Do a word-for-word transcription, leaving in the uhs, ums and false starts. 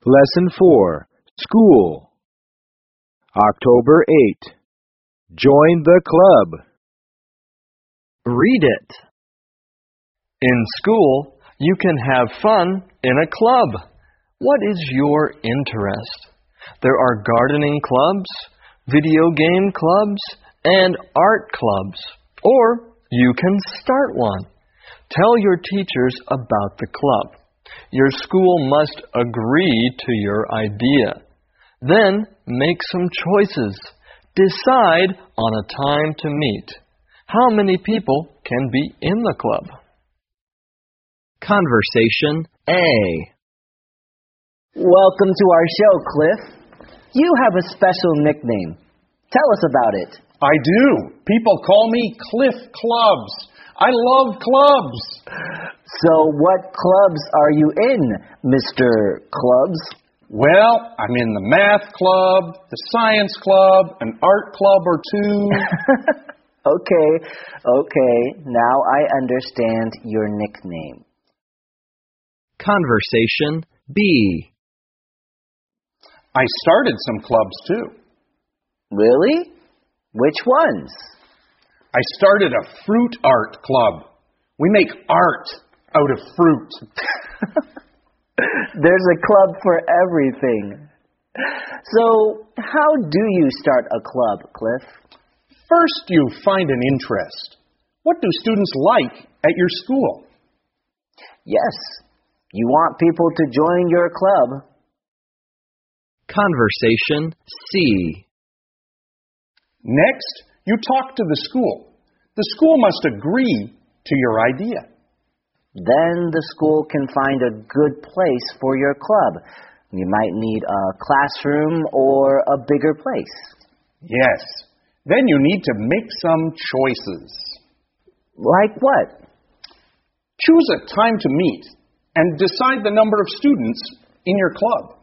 Lesson four. School. October eighth. Join the club. Read it. In school, you can have fun in a club. What is your interest? There are gardening clubs, video game clubs, and art clubs. Or you can start one. Tell your teachers about the club. Your school must agree to your idea. Then make some choices. Decide on a time to meet. How many people can be in the club? Conversation A. Welcome to our show, Cliff. You have a special nickname. Tell us about it. I do. People call me Cliff Clubs. I love clubs. So what clubs are you in, Mister Clubs? Well, I'm in the math club, the science club, an art club or two. Okay, okay. Now I understand your nickname. Conversation B. I started some clubs too. Really? Which ones? I started a fruit art club. We make art out of fruit. There's a club for everything. So, how do you start a club, Cliff? First, you find an interest. What do students like at your school? Yes, you want people to join your club. Conversation C. Next, you talk to the school. The school must agree to your idea. Then the school can find a good place for your club. You might need a classroom or a bigger place. Yes. Then you need to make some choices. Like what? Choose a time to meet and decide the number of students in your club.